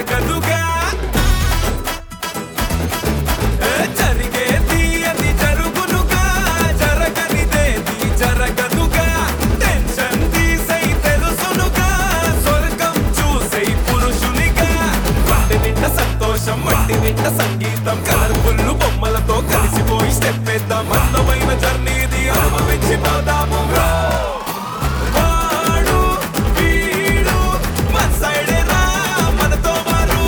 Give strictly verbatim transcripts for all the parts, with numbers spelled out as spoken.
జరగదుగా జరిగేది అది జరుగునుగా జరగనిదేది జరగదుగా టెన్షన్ తీసై తెలుసునుగా స్వర్గం చూసై పురుషునిగా వాటి నింట సంతోషం మట్టి నింట సంగీతం కలర్ఫుల్ బొమ్మలతో కలిసిపోయి స్టెప్ వేద్దాం అందమైన జర్నీది అనుభవించి పోదాము వాడు వీడు మన సైడే రా మనతో వారు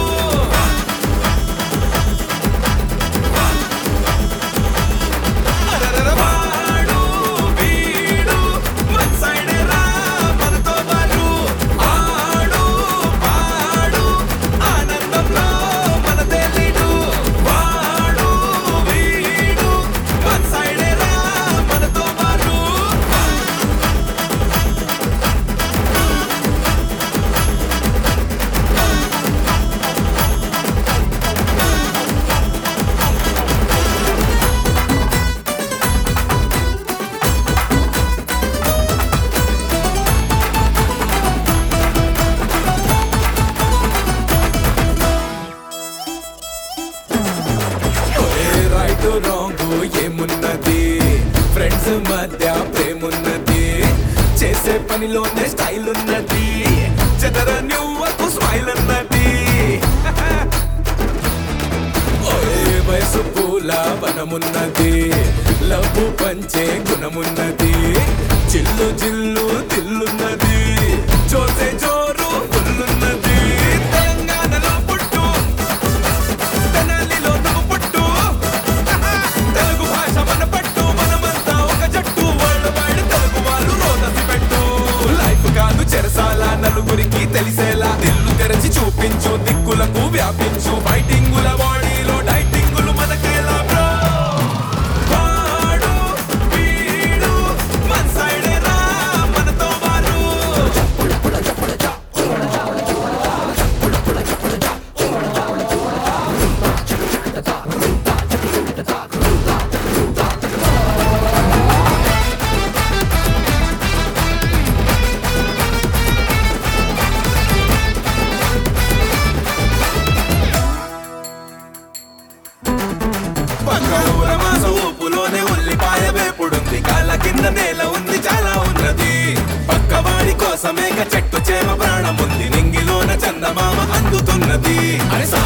అరరర వాడు వీడు మన సైడే రా మనతో వారు ఆడు పాడు ఆనందంలో మనదే లీడు వాడు వీడు మన సైడే రా మనతో వారు రైట్ రాంగ్ ఏమున్నది ఫ్రెండ్స్ మధ్య ప్రేమున్నది చేసే పనిలోనే స్టైల్ ఉన్నది చెదర న్యూకు స్మైల్ ఉన్నది ఓయే వయసు పూల వనమున్నది లవ్వు పంచే గుణమున్నది చిల్లు జిల్లు తిల్లున్నది జోసే జోరు ఫుల్లున్నది తెలంగాణలో పుట్టు తెనాలిలో నువ్వు పుట్టు తెలుగు భాష మన పట్టు మనమంతా ఒక జట్టు వరల్డ్ వైడ్ తెలుగు వాళ్ళు రోదసి పెట్టు లైఫ్ కాదు చెరసాల నలుగురికి తెలిసేలా దిల్లు తెరచి చూపించు దిక్కులకు వ్యాపించు ఫైటింగుల బాడీలో డైటింగులు మనకేలా బ్రో వాడు వీడు మన సైడే రా మనతో వారు పక్కూర మాస ఊపులోనే ఉల్లిపాయ వేపుడుంది కాళ్ళ కింద నేల ఉంది చాలా ఉన్నది పక్కవాడి కోసమేక చెట్టు చేమ ప్రాణం ఉంది నింగిలోన చందమామ అందుతున్నది అరే